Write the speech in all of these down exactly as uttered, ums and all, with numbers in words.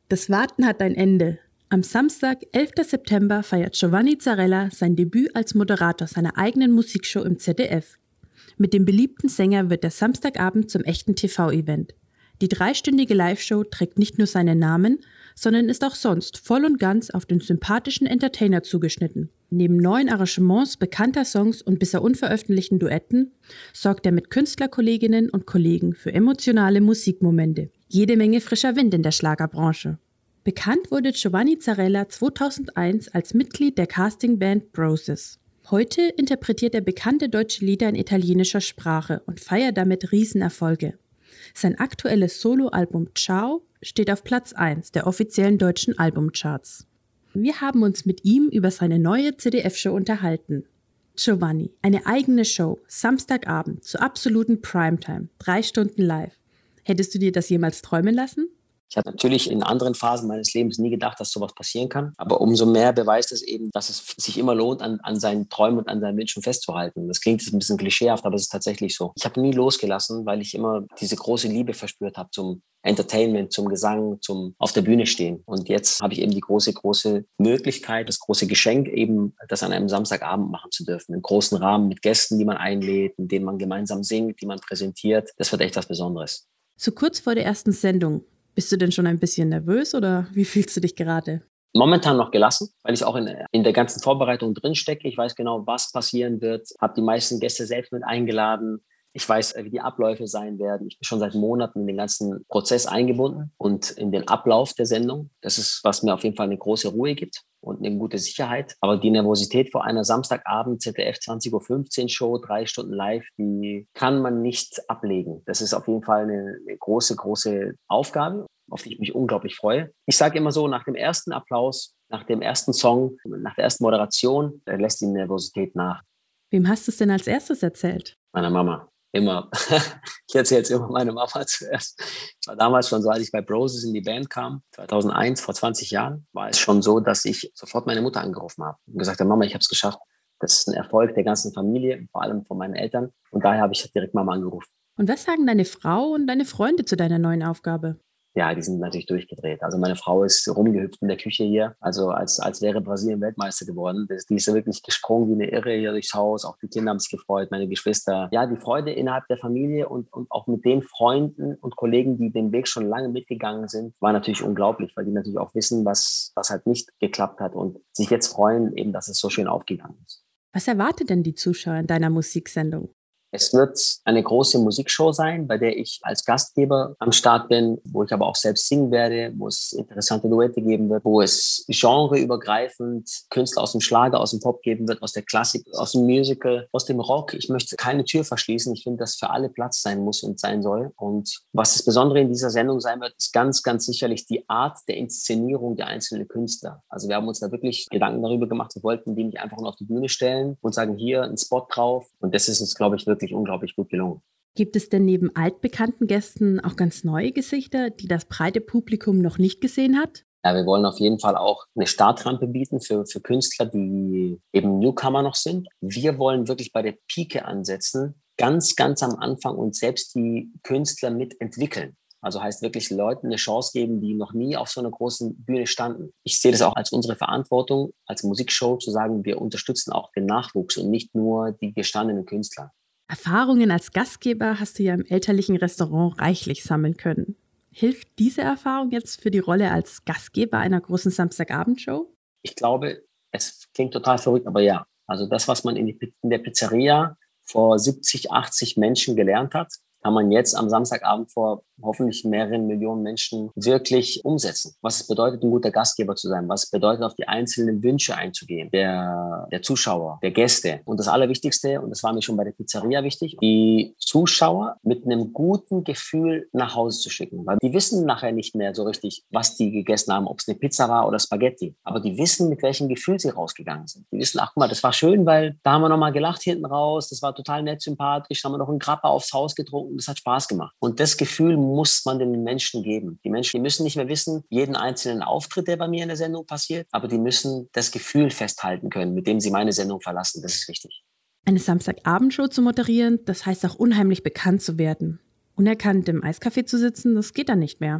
Das Warten hat ein Ende. Am Samstag, elften September, feiert Giovanni Zarella sein Debüt als Moderator seiner eigenen Musikshow im Z D F. Mit dem beliebten Sänger wird der Samstagabend zum echten T V-Event. Die dreistündige Live-Show trägt nicht nur seinen Namen, sondern ist auch sonst voll und ganz auf den sympathischen Entertainer zugeschnitten. Neben neuen Arrangements bekannter Songs und bisher unveröffentlichten Duetten sorgt er mit Künstlerkolleginnen und Kollegen für emotionale Musikmomente. Jede Menge frischer Wind in der Schlagerbranche. Bekannt wurde Giovanni Zarella zweitausendeins als Mitglied der Castingband Broses. Heute interpretiert er bekannte deutsche Lieder in italienischer Sprache und feiert damit Riesenerfolge. Sein aktuelles Soloalbum Ciao steht auf Platz eins der offiziellen deutschen Albumcharts. Wir haben uns mit ihm über seine neue Z D F-Show unterhalten. Giovanni, eine eigene Show, Samstagabend zur absoluten Primetime, drei Stunden live. Hättest du dir das jemals träumen lassen? Ich habe natürlich in anderen Phasen meines Lebens nie gedacht, dass sowas passieren kann. Aber umso mehr beweist es eben, dass es sich immer lohnt, an, an seinen Träumen und an seinen Wünschen festzuhalten. Das klingt jetzt ein bisschen klischeehaft, aber es ist tatsächlich so. Ich habe nie losgelassen, weil ich immer diese große Liebe verspürt habe zum Entertainment, zum Gesang, zum auf der Bühne stehen. Und jetzt habe ich eben die große, große Möglichkeit, das große Geschenk eben, das an einem Samstagabend machen zu dürfen. Im großen Rahmen mit Gästen, die man einlädt, mit denen man gemeinsam singt, die man präsentiert. Das wird echt was Besonderes. So kurz vor der ersten Sendung. Bist du denn schon ein bisschen nervös oder wie fühlst du dich gerade? Momentan noch gelassen, weil ich auch in, in der ganzen Vorbereitung drinstecke. Ich weiß genau, was passieren wird. Habe die meisten Gäste selbst mit eingeladen. Ich weiß, wie die Abläufe sein werden. Ich bin schon seit Monaten in den ganzen Prozess eingebunden und in den Ablauf der Sendung. Das ist, was mir auf jeden Fall eine große Ruhe gibt und eine gute Sicherheit. Aber die Nervosität vor einer Samstagabend Z D F zwanzig Uhr fünfzehn Show, drei Stunden live, die kann man nicht ablegen. Das ist auf jeden Fall eine, eine große, große Aufgabe, auf die ich mich unglaublich freue. Ich sage immer so, nach dem ersten Applaus, nach dem ersten Song, nach der ersten Moderation, da lässt die Nervosität nach. Wem hast du es denn als erstes erzählt? Meiner Mama. Immer. Ich erzähle jetzt immer meine Mama zuerst. Es war damals schon so, als ich bei Broses in die Band kam, zweitausendeins, vor zwanzig Jahren, war es schon so, dass ich sofort meine Mutter angerufen habe und gesagt habe, Mama, ich habe es geschafft. Das ist ein Erfolg der ganzen Familie, vor allem von meinen Eltern. Und daher habe ich direkt Mama angerufen. Und was sagen deine Frau und deine Freunde zu deiner neuen Aufgabe? Ja, die sind natürlich durchgedreht. Also meine Frau ist rumgehüpft in der Küche hier, also als, als wäre Brasilien Weltmeister geworden. Das, die ist ja wirklich gesprungen wie eine Irre hier durchs Haus. Auch die Kinder haben sich gefreut, meine Geschwister. Ja, die Freude innerhalb der Familie und, und auch mit den Freunden und Kollegen, die den Weg schon lange mitgegangen sind, war natürlich unglaublich, weil die natürlich auch wissen, was, was halt nicht geklappt hat und sich jetzt freuen, eben, dass es so schön aufgegangen ist. Was erwartet denn die Zuschauer in deiner Musiksendung? Es wird eine große Musikshow sein, bei der ich als Gastgeber am Start bin, wo ich aber auch selbst singen werde, wo es interessante Duette geben wird, wo es genreübergreifend Künstler aus dem Schlager, aus dem Pop geben wird, aus der Klassik, aus dem Musical, aus dem Rock. Ich möchte keine Tür verschließen. Ich finde, dass für alle Platz sein muss und sein soll. Und was das Besondere in dieser Sendung sein wird, ist ganz, ganz sicherlich die Art der Inszenierung der einzelnen Künstler. Also wir haben uns da wirklich Gedanken darüber gemacht. Wir wollten die nicht einfach nur auf die Bühne stellen und sagen, hier ein Spot drauf. Und das ist uns, glaube ich, wirklich unglaublich gut gelungen. Gibt es denn neben altbekannten Gästen auch ganz neue Gesichter, die das breite Publikum noch nicht gesehen hat? Ja, wir wollen auf jeden Fall auch eine Startrampe bieten für, für Künstler, die eben Newcomer noch sind. Wir wollen wirklich bei der Pike ansetzen, ganz, ganz am Anfang und selbst die Künstler mitentwickeln. Also heißt wirklich Leuten eine Chance geben, die noch nie auf so einer großen Bühne standen. Ich sehe das auch als unsere Verantwortung, als Musikshow zu sagen, wir unterstützen auch den Nachwuchs und nicht nur die gestandenen Künstler. Erfahrungen als Gastgeber hast du ja im elterlichen Restaurant reichlich sammeln können. Hilft diese Erfahrung jetzt für die Rolle als Gastgeber einer großen Samstagabendshow? Ich glaube, es klingt total verrückt, aber ja. Also das, was man in, die, in der Pizzeria vor siebzig, achtzig Menschen gelernt hat, kann man jetzt am Samstagabend vor hoffentlich mehreren Millionen Menschen wirklich umsetzen. Was es bedeutet, ein guter Gastgeber zu sein, was es bedeutet, auf die einzelnen Wünsche einzugehen, der, der Zuschauer, der Gäste. Und das Allerwichtigste, und das war mir schon bei der Pizzeria wichtig, die Zuschauer mit einem guten Gefühl nach Hause zu schicken. Weil die wissen nachher nicht mehr so richtig, was die gegessen haben, ob es eine Pizza war oder Spaghetti. Aber die wissen, mit welchem Gefühl sie rausgegangen sind. Die wissen, ach guck mal, das war schön, weil da haben wir nochmal gelacht hinten raus, das war total nett, sympathisch, da haben wir noch einen Grappa aufs Haus getrunken, das hat Spaß gemacht. Und das Gefühl muss man den Menschen geben. Die Menschen, die müssen nicht mehr wissen, jeden einzelnen Auftritt, der bei mir in der Sendung passiert, aber die müssen das Gefühl festhalten können, mit dem sie meine Sendung verlassen. Das ist wichtig. Eine Samstagabendshow zu moderieren, das heißt auch unheimlich bekannt zu werden. Unerkannt im Eiscafé zu sitzen, das geht dann nicht mehr.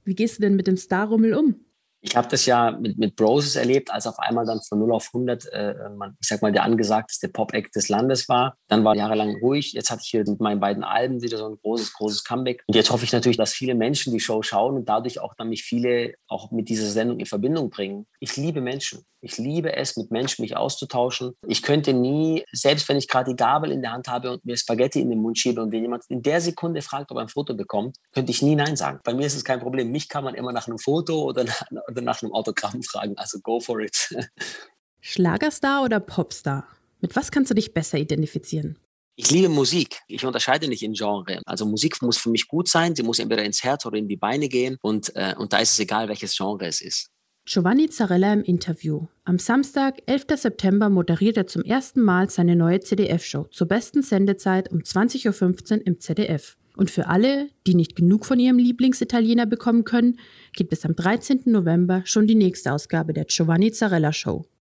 Wie gehst du denn mit dem Starrummel um? Ich habe das ja mit, mit Broses erlebt, als auf einmal dann von null auf hundert, äh, man, ich sag mal, der angesagteste Pop-Act des Landes war. Dann war jahrelang ruhig. Jetzt hatte ich hier mit meinen beiden Alben wieder so ein großes, großes Comeback. Und jetzt hoffe ich natürlich, dass viele Menschen die Show schauen und dadurch auch dann mich viele auch mit dieser Sendung in Verbindung bringen. Ich liebe Menschen. Ich liebe es, mit Menschen mich auszutauschen. Ich könnte nie, selbst wenn ich gerade die Gabel in der Hand habe und mir Spaghetti in den Mund schiebe und wenn jemand in der Sekunde fragt, ob er ein Foto bekommt, könnte ich nie Nein sagen. Bei mir ist es kein Problem. Mich kann man immer nach einem Foto oder nach, oder nach einem Autogramm fragen. Also go for it. Schlagerstar oder Popstar? Mit was kannst du dich besser identifizieren? Ich liebe Musik. Ich unterscheide nicht in Genre. Also Musik muss für mich gut sein. Sie muss entweder ins Herz oder in die Beine gehen. Und, äh, und da ist es egal, welches Genre es ist. Giovanni Zarella im Interview. Am Samstag, elften September, moderiert er zum ersten Mal seine neue Z D F-Show zur besten Sendezeit um zwanzig Uhr fünfzehn im Z D F. Und für alle, die nicht genug von ihrem Lieblingsitaliener bekommen können, gibt es am dreizehnten November schon die nächste Ausgabe der Giovanni Zarella Show.